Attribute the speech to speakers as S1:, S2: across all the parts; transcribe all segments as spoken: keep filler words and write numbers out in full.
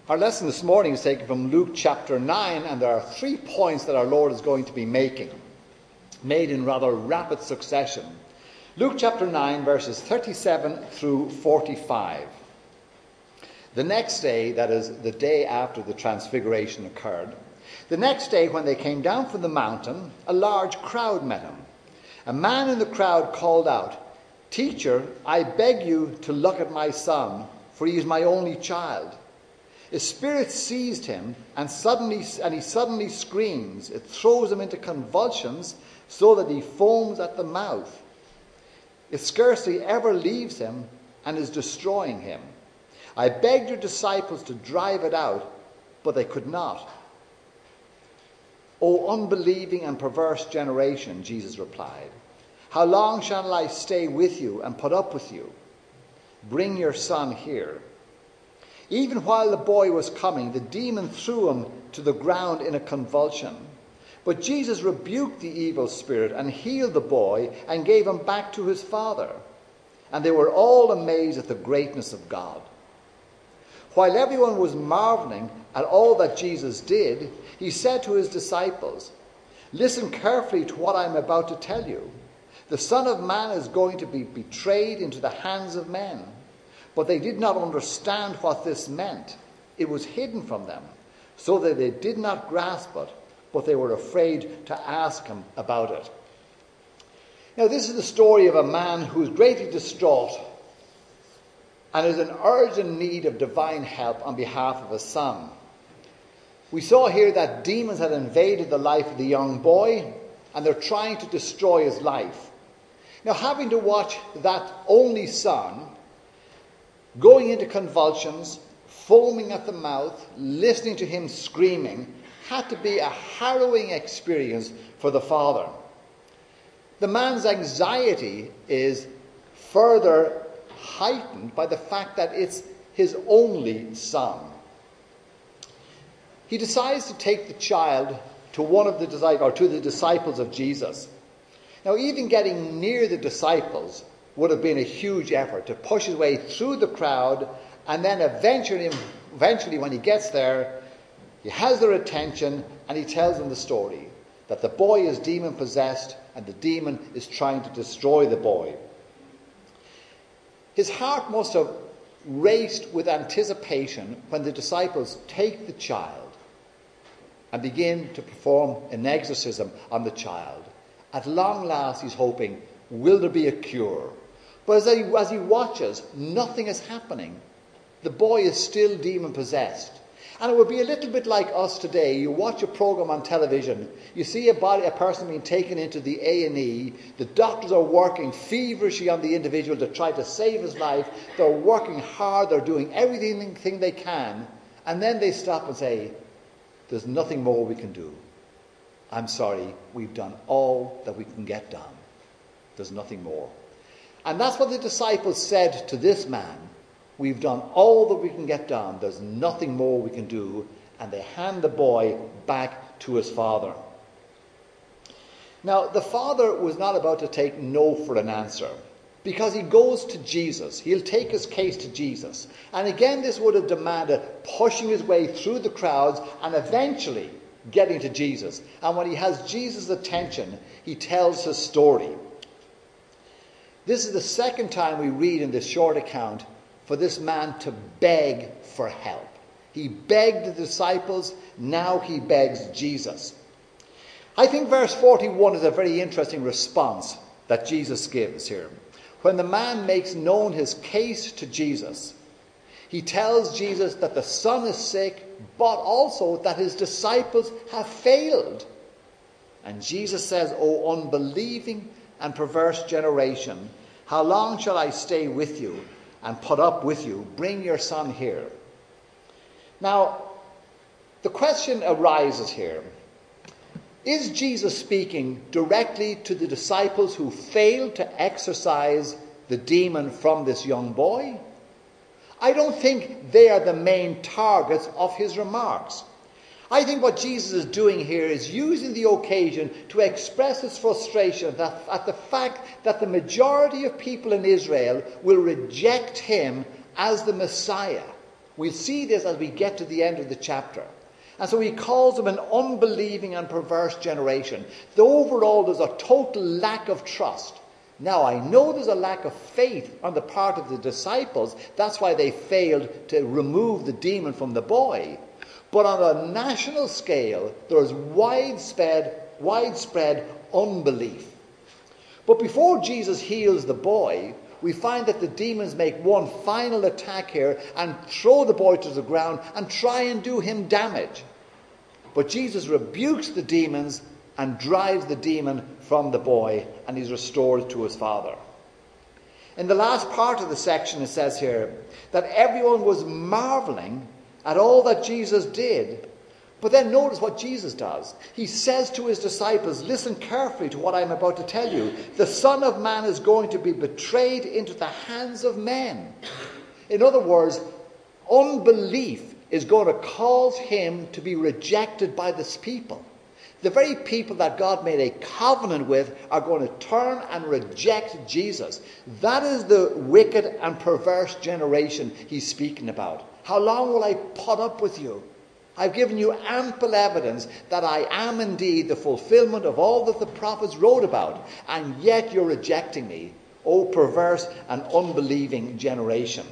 S1: Our lesson this morning is taken from Luke chapter nine, and there are three points that our Lord is going to be making, made in rather rapid succession. Luke chapter nine, verses thirty-seven through forty-five. The next day, that is, the day after the transfiguration occurred, the next day when they came down from the mountain, a large crowd met him. A man in the crowd called out, "Teacher, I beg you to look at my son, for he is my only child. A spirit seized him, and suddenly, and he suddenly screams. It throws him into convulsions, so that he foams at the mouth. It scarcely ever leaves him, and is destroying him. I begged your disciples to drive it out, but they could not." "O unbelieving and perverse generation," Jesus replied, "how long shall I stay with you and put up with you? Bring your son here." Even while the boy was coming, the demon threw him to the ground in a convulsion. But Jesus rebuked the evil spirit and healed the boy and gave him back to his father. And they were all amazed at the greatness of God. While everyone was marveling at all that Jesus did, he said to his disciples, "Listen carefully to what I am about to tell you. The Son of Man is going to be betrayed into the hands of men." But they did not understand what this meant. It was hidden from them, so that they did not grasp it, but they were afraid to ask him about it. Now, this is the story of a man who is greatly distraught and is in urgent need of divine help on behalf of his son. We saw here that demons had invaded the life of the young boy, and they're trying to destroy his life. Now, having to watch that only son going into convulsions, foaming at the mouth, listening to him screaming, had to be a harrowing experience for the father. The man's anxiety is further heightened by the fact that it's his only son. He decides to take the child to one of the disciples, or to the disciples of Jesus. Now, even getting near the disciples would have been a huge effort, to push his way through the crowd, and then eventually, eventually when he gets there, he has their attention and he tells them the story, that the boy is demon-possessed and the demon is trying to destroy the boy. His heart must have raced with anticipation when the disciples take the child and begin to perform an exorcism on the child. At long last, he's hoping, will there be a cure? But as he, as he watches, nothing is happening. The boy is still demon-possessed. And it would be a little bit like us today. You watch a program on television, you see a body, a person being taken into the A and E, the doctors are working feverishly on the individual to try to save his life, they're working hard, they're doing everything they can, and then they stop and say, "There's nothing more we can do. I'm sorry, we've done all that we can get done. There's nothing more." And that's what the disciples said to this man. "We've done all that we can get done. There's nothing more we can do." And they hand the boy back to his father. Now, the father was not about to take no for an answer, because he goes to Jesus. He'll take his case to Jesus. And again, this would have demanded pushing his way through the crowds and eventually getting to Jesus. And when he has Jesus' attention, he tells his story. This is the second time we read in this short account for this man to beg for help. He begged the disciples, now he begs Jesus. I think verse forty-one is a very interesting response that Jesus gives here. When the man makes known his case to Jesus, he tells Jesus that the son is sick, but also that his disciples have failed. And Jesus says, "O unbelieving and perverse generation, how long shall I stay with you and put up with you? Bring your son here." Now, the question arises here. Is Jesus speaking directly to the disciples who failed to exorcise the demon from this young boy? I don't think they are the main targets of his remarks. I think what Jesus is doing here is using the occasion to express his frustration that, at the fact that the majority of people in Israel will reject him as the Messiah. We'll see this as we get to the end of the chapter. And so he calls them an unbelieving and perverse generation. The overall, there's a total lack of trust. Now, I know there's a lack of faith on the part of the disciples. That's why they failed to remove the demon from the boy. But on a national scale, there is widespread, widespread unbelief. But before Jesus heals the boy, we find that the demons make one final attack here and throw the boy to the ground and try and do him damage. But Jesus rebukes the demons and drives the demon from the boy, and he's restored to his father. In the last part of the section, it says here that everyone was marveling at all that Jesus did. But then notice what Jesus does. He says to his disciples, listen carefully to what I'm about to tell you. The Son of Man is going to be betrayed into the hands of men. In other words, unbelief is going to cause him to be rejected by this people. The very people that God made a covenant with are going to turn and reject Jesus. That is the wicked and perverse generation he's speaking about. How long will I put up with you? I've given you ample evidence that I am indeed the fulfillment of all that the prophets wrote about, and yet you're rejecting me, O perverse and unbelieving generation.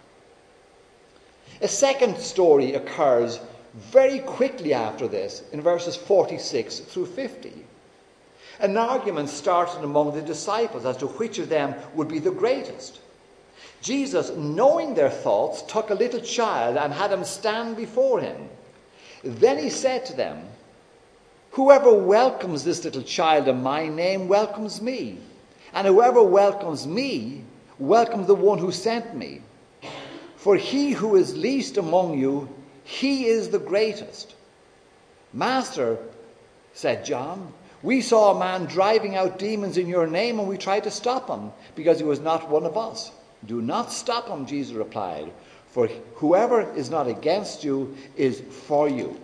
S1: A second story occurs very quickly after this, in verses forty-six through fifty. An argument started among the disciples as to which of them would be the greatest. Jesus, knowing their thoughts, took a little child and had him stand before him. Then he said to them, whoever welcomes this little child in my name welcomes me. And whoever welcomes me welcomes the one who sent me. For he who is least among you, he is the greatest. Master, said John, we saw a man driving out demons in your name, and we tried to stop him because he was not one of us. Do not stop him, Jesus replied. For whoever is not against you is for you.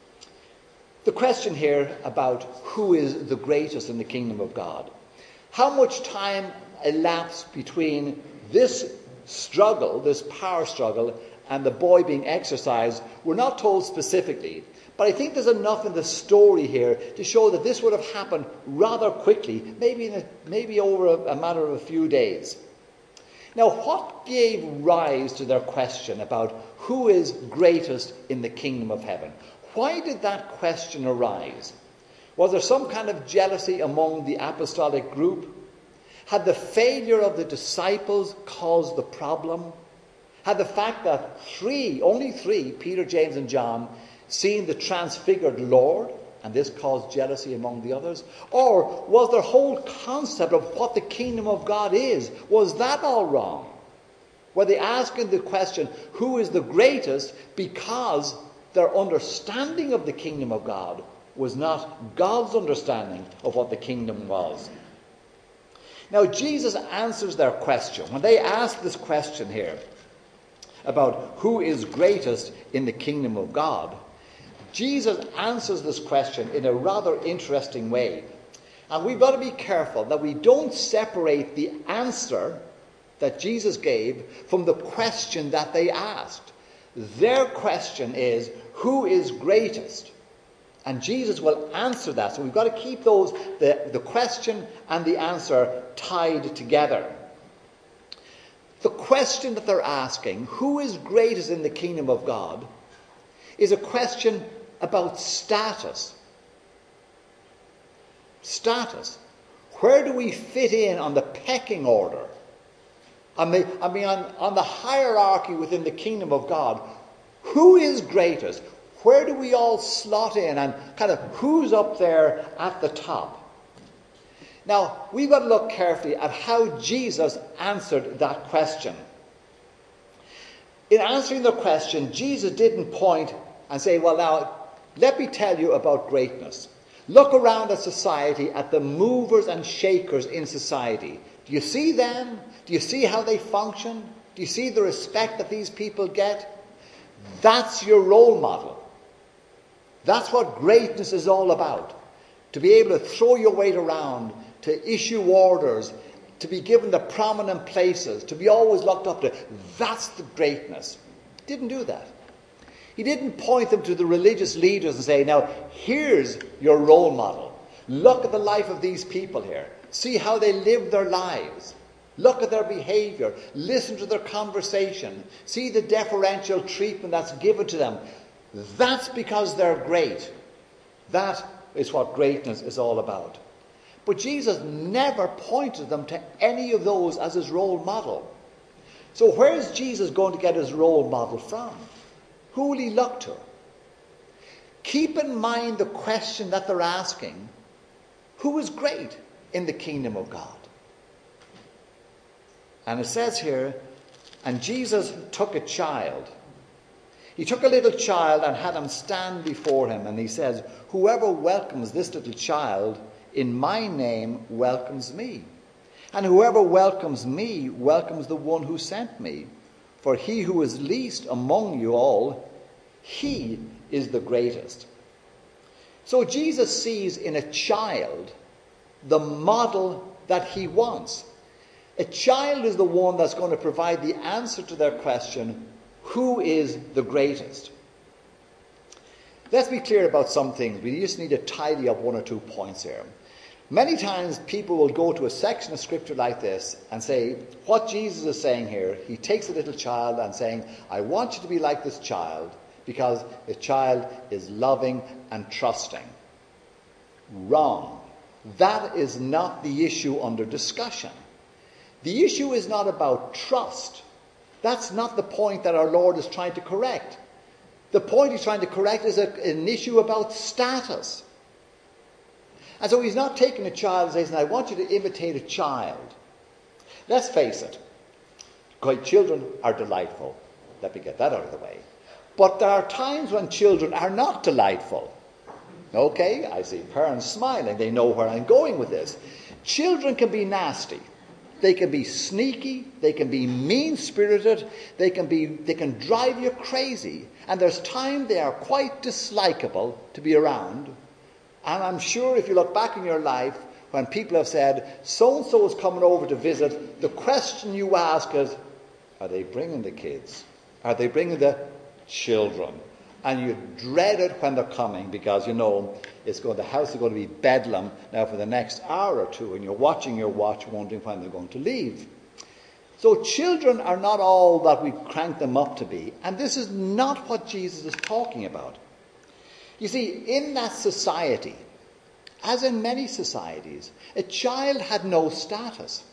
S1: The question here about who is the greatest in the kingdom of God. How much time elapsed between this struggle, this power struggle, and the boy being exorcised? We're not told specifically. But I think there's enough in the story here to show that this would have happened rather quickly, maybe, in a, maybe over a, a matter of a few days. Now, what gave rise to their question about who is greatest in the kingdom of heaven? Why did that question arise? Was there some kind of jealousy among the apostolic group? Had the failure of the disciples caused the problem? Had the fact that three, only three, Peter, James and John, seen the transfigured Lord, and this caused jealousy among the others? Or was their whole concept of what the kingdom of God is, was that all wrong? Were they asking the question, who is the greatest, because their understanding of the kingdom of God was not God's understanding of what the kingdom was? Now, Jesus answers their question. When they ask this question here about who is greatest in the kingdom of God, Jesus answers this question in a rather interesting way. And we've got to be careful that we don't separate the answer that Jesus gave from the question that they asked. Their question is, who is greatest? And Jesus will answer that. So we've got to keep those, the, the question and the answer, tied together. The question that they're asking, who is greatest in the kingdom of God, is a question about status. Status. Where do we fit in on the pecking order? I mean, I mean on, on the hierarchy within the kingdom of God, who is greatest? Where do we all slot in, and kind of who's up there at the top? Now, we've got to look carefully at how Jesus answered that question. In answering the question, Jesus didn't point and say, well, now, let me tell you about greatness. Look around at society, at the movers and shakers in society. Do you see them? Do you see how they function? Do you see the respect that these people get? That's your role model. That's what greatness is all about. To be able to throw your weight around, to issue orders, to be given the prominent places, to be always looked up to. That's the greatness. He didn't do that. He didn't point them to the religious leaders and say, now, here's your role model. Look at the life of these people here. See how they live their lives. Look at their behavior. Listen to their conversation. See the deferential treatment that's given to them. That's because they're great. That is what greatness is all about. But Jesus never pointed them to any of those as his role model. So where's Jesus going to get his role model from? Who will he look to? Keep in mind the question that they're asking. Who is great in the kingdom of God? And it says here, and Jesus took a child. He took a little child and had him stand before him. And he says, whoever welcomes this little child in my name welcomes me. And whoever welcomes me welcomes the one who sent me. For he who is least among you all, he is the greatest. So Jesus sees in a child the model that he wants. A child is the one that's going to provide the answer to their question, who is the greatest? Let's be clear about some things. We just need to tidy up one or two points here. Many times people will go to a section of scripture like this and say, what Jesus is saying here, he takes a little child and saying, I want you to be like this child because the child is loving and trusting. Wrong. That is not the issue under discussion. The issue is not about trust. That's not the point that our Lord is trying to correct. The point he's trying to correct is a, an issue about status. And so he's not taking a child and saying, I want you to imitate a child. Let's face it. Quite children are delightful. Let me get that out of the way. But there are times when children are not delightful. Okay, I see parents smiling. They know where I'm going with this. Children can be nasty. They can be sneaky. They can be mean-spirited. They can be. They can drive you crazy. And there's time they are quite dislikable to be around. And I'm sure if you look back in your life, when people have said, so-and-so is coming over to visit, the question you ask is, are they bringing the kids? Are they bringing the children? And you dread it when they're coming because, you know, it's going, the house is going to be bedlam now for the next hour or two. And you're watching your watch wondering when they're going to leave. So children are not all that we crank them up to be. And this is not what Jesus is talking about. You see, in that society, as in many societies, a child had no status.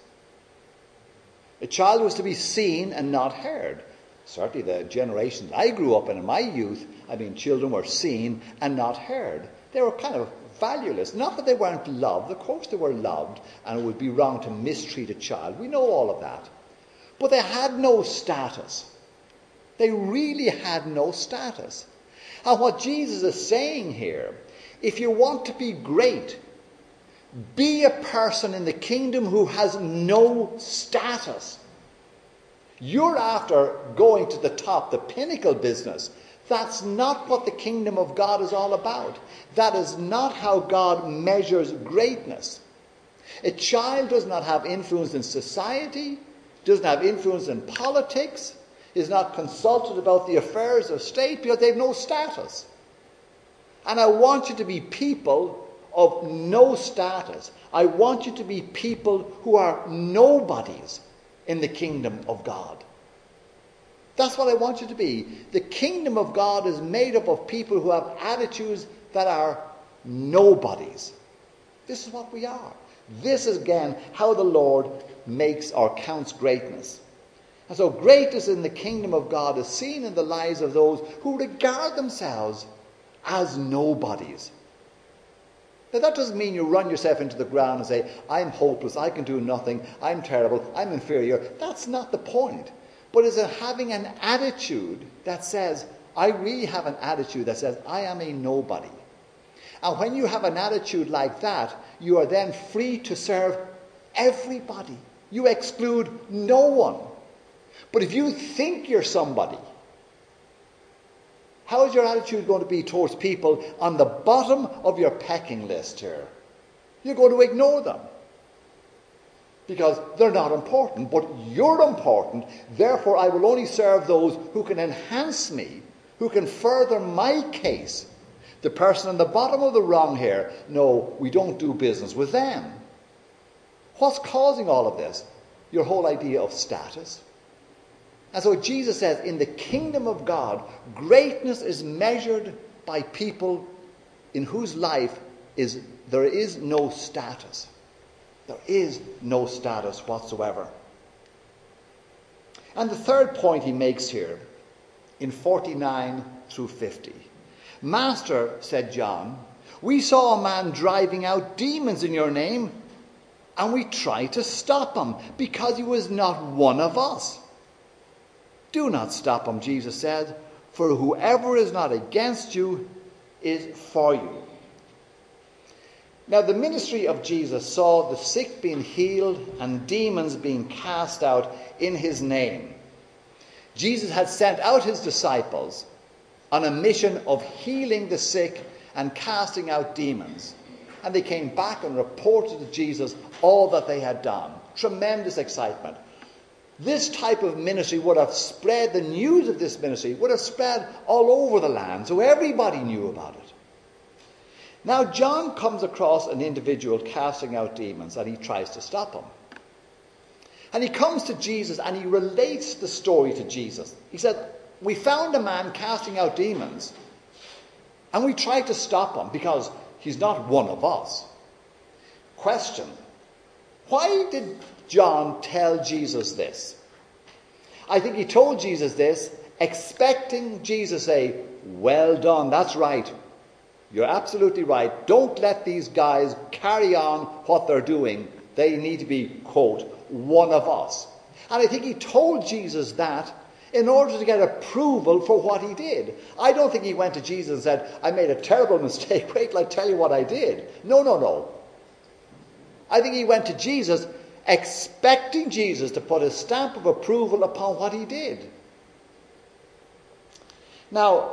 S1: A child was to be seen and not heard. Certainly the generations I grew up in, in my youth, I mean, children were seen and not heard. They were kind of valueless. Not that they weren't loved. Of course they were loved, and it would be wrong to mistreat a child. We know all of that. But they had no status. They really had no status. And what Jesus is saying here, if you want to be great, be a person in the kingdom who has no status. You're after going to the top, the pinnacle business. That's not what the kingdom of God is all about. That is not how God measures greatness. A child does not have influence in society, doesn't have influence in politics, is not consulted about the affairs of state because they have no status. And I want you to be people of no status. I want you to be people who are nobodies in the kingdom of God. That's what I want you to be. The kingdom of God is made up of people who have attitudes that are nobodies. This is what we are. This is, again, how the Lord makes or counts greatness. And so greatness in the kingdom of God is seen in the lives of those who regard themselves as nobodies. Now that doesn't mean you run yourself into the ground and say, I'm hopeless, I can do nothing, I'm terrible, I'm inferior. That's not the point. But it's having an attitude that says, I really have an attitude that says, I am a nobody. And when you have an attitude like that, you are then free to serve everybody. You exclude no one. But if you think you're somebody, how is your attitude going to be towards people on the bottom of your pecking list here? You're going to ignore them. because they're not important, but you're important. Therefore, I will only serve those who can enhance me, who can further my case. The person on the bottom of the rung here, no, we don't do business with them. What's causing all of this? Your whole idea of status. And so Jesus says, in the kingdom of God, greatness is measured by people in whose life is there is no status. There is no status whatsoever. And the third point he makes here, in forty-nine through fifty. Master, said John, we saw a man driving out demons in your name, and we tried to stop him because he was not one of us. Do not stop him, Jesus said, for whoever is not against you is for you. Now, the ministry of Jesus saw the sick being healed and demons being cast out in his name. Jesus had sent out his disciples on a mission of healing the sick and casting out demons. And they came back and reported to Jesus all that they had done. Tremendous excitement. This type of ministry would have spread, the news of this ministry would have spread all over the land, so everybody knew about it. Now, John comes across an individual casting out demons, and he tries to stop him. And he comes to Jesus, and he relates the story to Jesus. He said, we found a man casting out demons, and we tried to stop him because he's not one of us. Question: why did John tell Jesus this? I think he told Jesus this, expecting Jesus to say, well done, that's right. You're absolutely right. Don't let these guys carry on what they're doing. They need to be, quote, one of us. And I think he told Jesus that in order to get approval for what he did. I don't think he went to Jesus and said, I made a terrible mistake. Wait till I tell you what I did. No, no, no. I think he went to Jesus expecting Jesus to put a stamp of approval upon what he did. Now,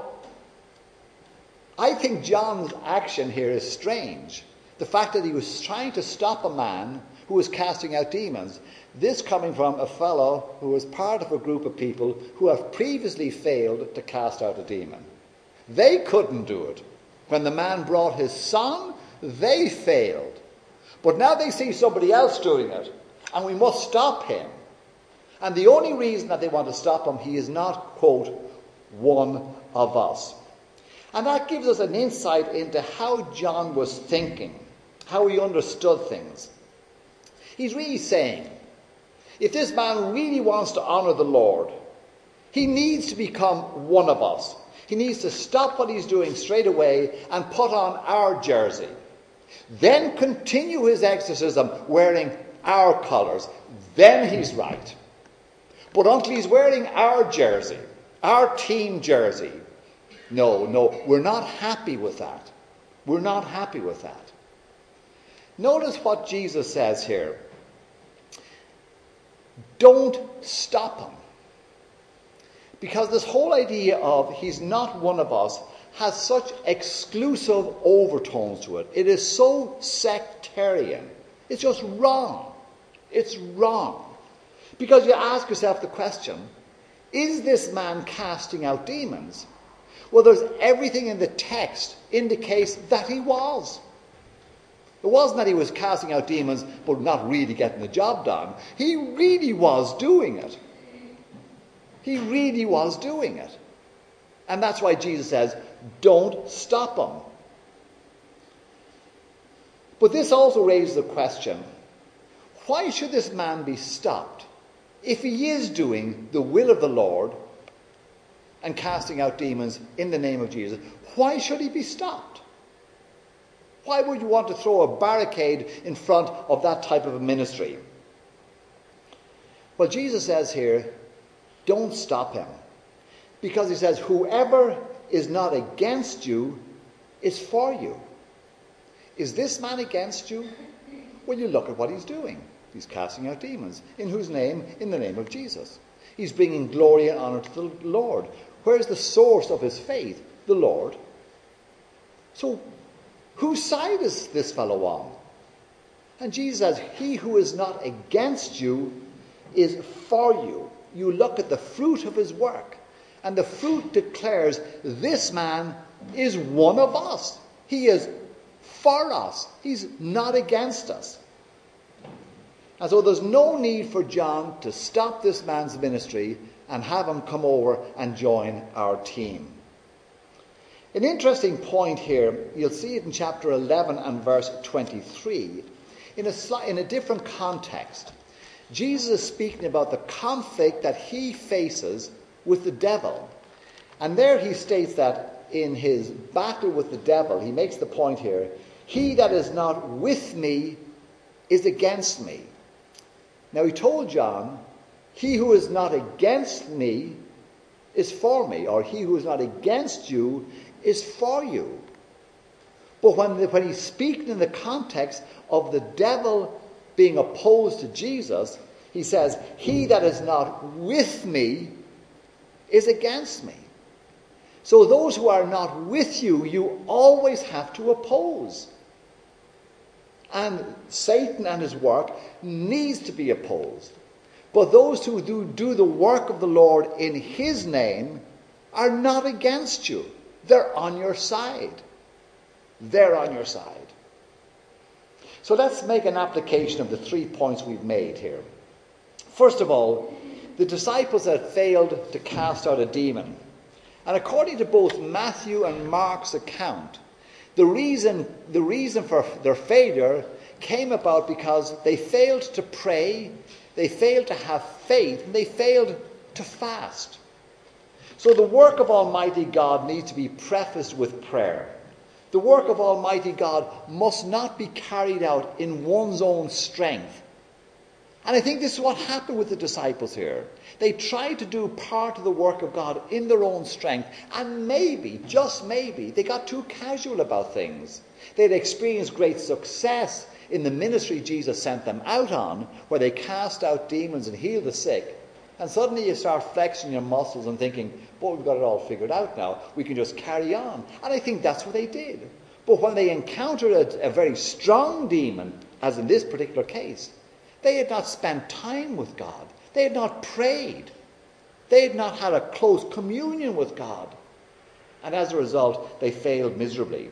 S1: I think John's action here is strange. The fact that he was trying to stop a man who was casting out demons. This coming from a fellow who was part of a group of people who have previously failed to cast out a demon. They couldn't do it. When the man brought his son, they failed. But now they see somebody else doing it, and we must stop him. And the only reason that they want to stop him, he is not, quote, one of us. And that gives us an insight into how John was thinking, how he understood things. He's really saying, if this man really wants to honor the Lord, he needs to become one of us. He needs to stop what he's doing straight away and put on our jersey. Then continue his exorcism wearing our colours. Then he's right. But until he's wearing our jersey, our team jersey, no, no, we're not happy with that. We're not happy with that. Notice what Jesus says here. Don't stop him. Because this whole idea of he's not one of us has such exclusive overtones to it. It is so sectarian. It's just wrong. It's wrong. Because you ask yourself the question, is this man casting out demons? Well, there's everything in the text indicates that he was. It wasn't that he was casting out demons but not really getting the job done. He really was doing it. He really was doing it. And that's why Jesus says, don't stop him. But this also raises the question, why should this man be stopped if he is doing the will of the Lord and casting out demons in the name of Jesus? Why should he be stopped? Why would you want to throw a barricade in front of that type of a ministry? Well, Jesus says here, don't stop him. Because he says, whoever is not against you is for you. Is this man against you? Well, you look at what he's doing. He's casting out demons. In whose name? In the name of Jesus. He's bringing glory and honor to the Lord. Where's the source of his faith? The Lord. So, whose side is this fellow on? And Jesus says, he who is not against you is for you. You look at the fruit of his work, and the fruit declares this man is one of us. He is for us. He's not against us. And so there's no need for John to stop this man's ministry and have him come over and join our team. An interesting point here, you'll see it in chapter eleven and verse twenty-three. In a, slight, in a different context, Jesus is speaking about the conflict that he faces with the devil. And there he states that in his battle with the devil, he makes the point here, he that is not with me is against me. Now he told John, he who is not against me is for me, or he who is not against you is for you. But when, the, when he's speaking in the context of the devil being opposed to Jesus, he says, he that is not with me is against me. So those who are not with you, you always have to oppose. And Satan and his work needs to be opposed. But those who do, do the work of the Lord in his name are not against you. They're on your side. They're on your side. So let's make an application of the three points we've made here. First of all, the disciples had failed to cast out a demon. And according to both Matthew and Mark's account, the reason, the reason for their failure came about because they failed to pray, they failed to have faith, and they failed to fast. So the work of Almighty God needs to be prefaced with prayer. The work of Almighty God must not be carried out in one's own strength. And I think this is what happened with the disciples here. They tried to do part of the work of God in their own strength. And maybe, just maybe, they got too casual about things. They'd experienced great success in the ministry Jesus sent them out on, where they cast out demons and healed the sick. And suddenly you start flexing your muscles and thinking, boy, we've got it all figured out now. We can just carry on. And I think that's what they did. But when they encountered a, a very strong demon, as in this particular case, they had not spent time with God. They had not prayed. They had not had a close communion with God. And as a result, they failed miserably.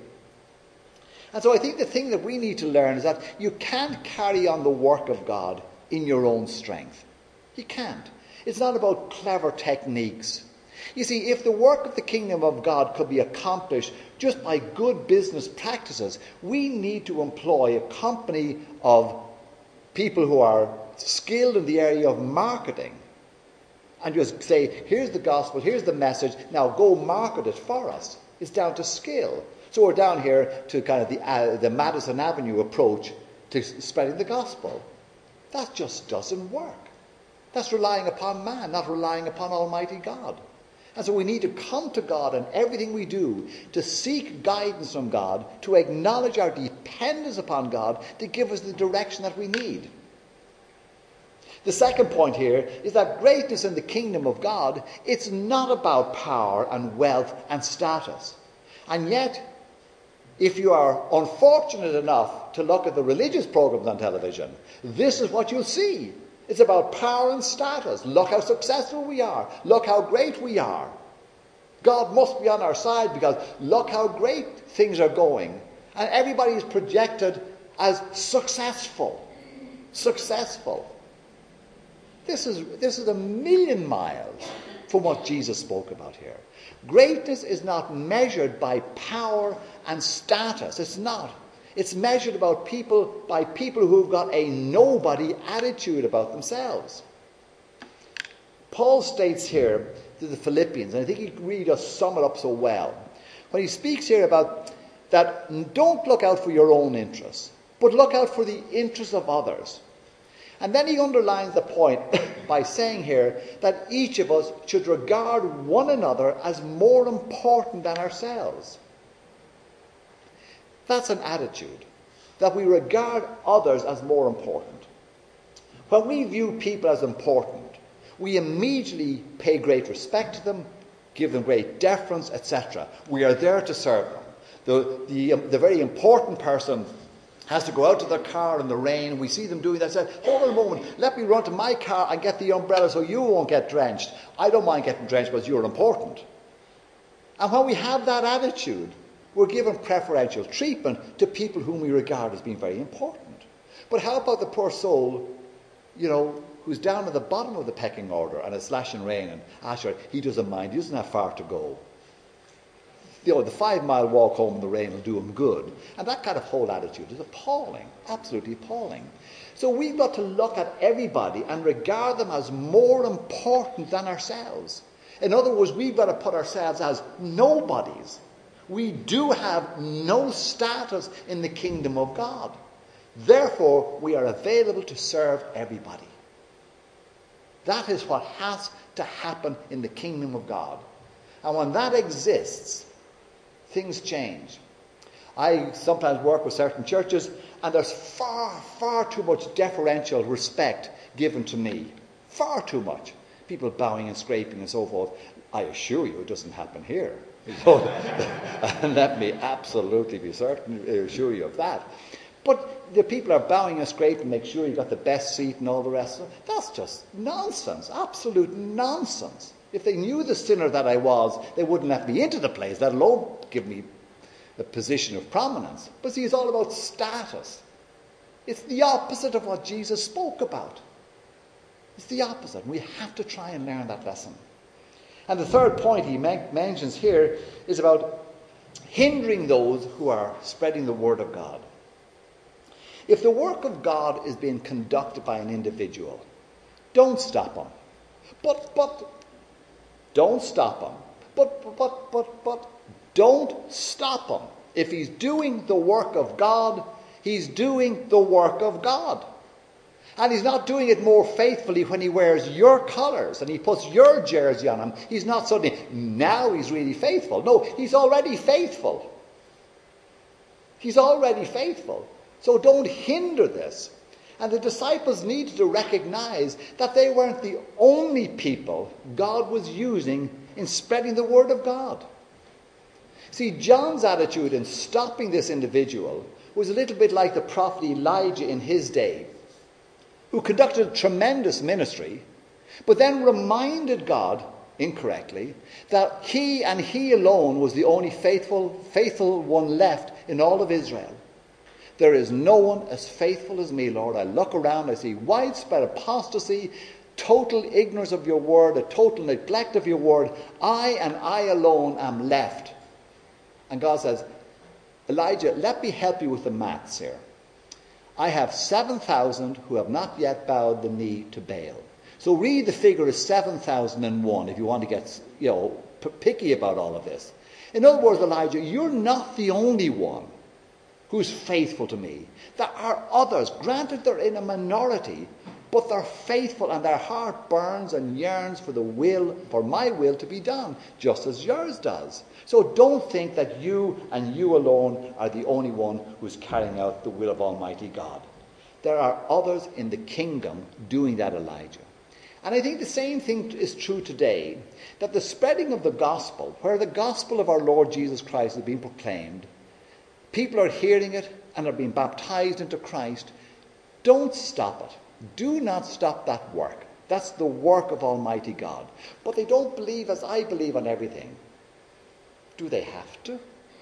S1: And so I think the thing that we need to learn is that you can't carry on the work of God in your own strength. You can't. It's not about clever techniques. You see, if the work of the kingdom of God could be accomplished just by good business practices, we need to employ a company of people who are skilled in the area of marketing and just say, here's the gospel, here's the message, now go market it for us. It's down to skill. So we're down here to kind of the, uh, the Madison Avenue approach to spreading the gospel. That just doesn't work. That's relying upon man, not relying upon Almighty God. And so we need to come to God in everything we do, to seek guidance from God, to acknowledge our dependence upon God, to give us the direction that we need. The second point here is that greatness in the kingdom of God, it's not about power and wealth and status. And yet, if you are unfortunate enough to look at the religious programs on television, this is what you'll see. It's about power and status. Look how successful we are. Look how great we are. God must be on our side because look how great things are going. And everybody is projected as successful. Successful. This is, this is a million miles from what Jesus spoke about here. Greatness is not measured by power and status. It's not. It's measured about people by people who've got a nobody attitude about themselves. Paul states here to the Philippians, and I think he really does sum it up so well, when he speaks here about that don't look out for your own interests, but look out for the interests of others. And then he underlines the point by saying here that each of us should regard one another as more important than ourselves. That's an attitude, that we regard others as more important. When we view people as important, we immediately pay great respect to them, give them great deference, et cetera. We are there to serve them. The, the, the very important person has to go out to their car in the rain. We see them doing that. Say, hold on a moment, let me run to my car and get the umbrella so you won't get drenched. I don't mind getting drenched because you're important. And when we have that attitude, we're given preferential treatment to people whom we regard as being very important. But how about the poor soul, you know, who's down at the bottom of the pecking order and it's slashing rain, and ah, sure, he doesn't mind, he doesn't have far to go. You know, the five-mile walk home in the rain will do him good. And that kind of whole attitude is appalling, absolutely appalling. So we've got to look at everybody and regard them as more important than ourselves. In other words, we've got to put ourselves as nobodies. We do have no status in the kingdom of God. Therefore, we are available to serve everybody. That is what has to happen in the kingdom of God. And when that exists, things change. I sometimes work with certain churches, and there's far, far too much deferential respect given to me. Far too much. People bowing and scraping and so forth. I assure you it doesn't happen here. And let me absolutely be certain, assure you of that. But the people are bowing and scraping, make sure you got the best seat and all the rest of it. That's just nonsense, absolute nonsense. If they knew the sinner that I was, they wouldn't let me into the place, let alone give me a position of prominence. But see, it's all about status. It's the opposite of what Jesus spoke about. It's the opposite. We have to try and learn that lesson. And the third point he men- mentions here is about hindering those who are spreading the word of God. If the work of God is being conducted by an individual, don't stop him. But, but, don't stop him. But, but, but, but, but, don't stop him. If he's doing the work of God, he's doing the work of God. And he's not doing it more faithfully when he wears your colours and he puts your jersey on him. He's not suddenly, now he's really faithful. No, he's already faithful. He's already faithful. So don't hinder this. And the disciples needed to recognize that they weren't the only people God was using in spreading the word of God. See, John's attitude in stopping this individual was a little bit like the prophet Elijah in his day, who conducted a tremendous ministry, but then reminded God, incorrectly, that he and he alone was the only faithful, faithful one left in all of Israel. There is no one as faithful as me, Lord. I look around, I see widespread apostasy, total ignorance of your word, a total neglect of your word. I and I alone am left. And God says, Elijah, let me help you with the maths here. I have seven thousand who have not yet bowed the knee to Baal. So read the figure as seven thousand one if you want to get, you know, p- picky about all of this. In other words, Elijah, you're not the only one who's faithful to me. There are others. Granted, they're in a minority, but they're faithful and their heart burns and yearns for the will, for my will to be done, just as yours does. So don't think that you and you alone are the only one who's carrying out the will of Almighty God. There are others in the kingdom doing that, Elijah. And I think the same thing is true today, that the spreading of the gospel, where the gospel of our Lord Jesus Christ is being proclaimed, people are hearing it and are being baptized into Christ. Don't stop it. Do not stop that work. That's the work of Almighty God. But they don't believe as I believe on everything. Do they have to?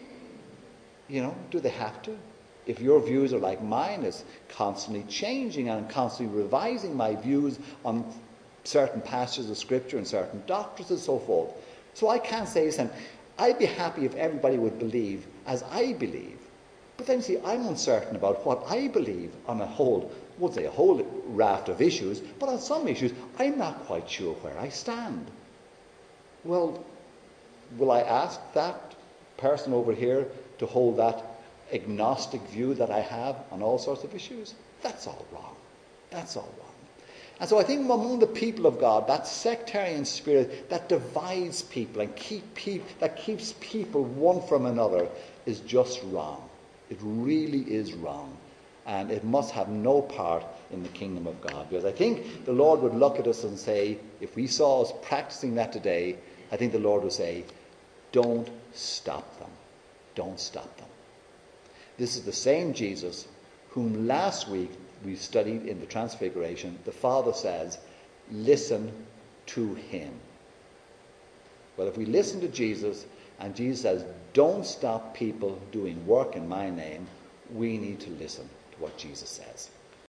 S1: You know, do they have to? If your views are like mine, it's constantly changing and constantly revising my views on certain passages of Scripture and certain doctrines and so forth. So I can't say, listen, I'd be happy if everybody would believe as I believe. But then, see, I'm uncertain about what I believe on a whole, I won't say a whole raft of issues, but on some issues, I'm not quite sure where I stand. Well, will I ask that person over here to hold that agnostic view that I have on all sorts of issues? That's all wrong. That's all wrong. And so I think among the people of God, that sectarian spirit that divides people and keep pe- that keeps people one from another is just wrong. It really is wrong. And it must have no part in the kingdom of God. Because I think the Lord would look at us and say, if we saw us practicing that today, I think the Lord would say, don't stop them. Don't stop them. This is the same Jesus whom last week we studied in the Transfiguration, the Father says, listen to him. Well, if we listen to Jesus, and Jesus says, don't stop people doing work in my name, we need to listen to what Jesus says.